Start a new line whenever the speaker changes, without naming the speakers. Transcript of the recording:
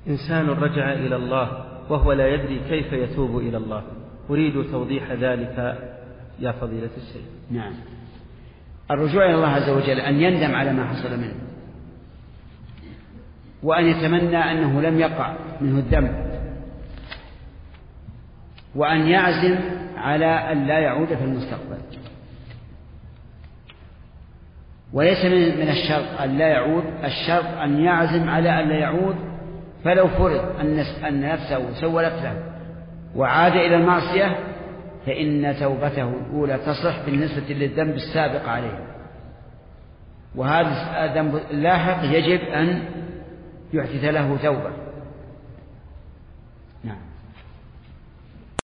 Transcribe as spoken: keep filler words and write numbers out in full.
إنسان رجع إلى الله وهو لا يدري كيف يتوب إلى الله، أريد توضيح ذلك يا فضيلة الشيخ.
نعم، الرجوع إلى الله عز وجل أن يندم على ما حصل منه، وأن يتمنى أنه لم يقع منه الذنب، وأن يعزم على أن لا يعود في المستقبل. وليس من الشرط أن لا يعود، الشرط أن يعزم على أن لا يعود. فلو فرض أن نفسه سولت له وعاد إلى المعصية فإن توبته الأولى تصح بالنسبة للذنب السابق عليه، وهذا الذنب اللاحق يجب أن يحدث له توبة.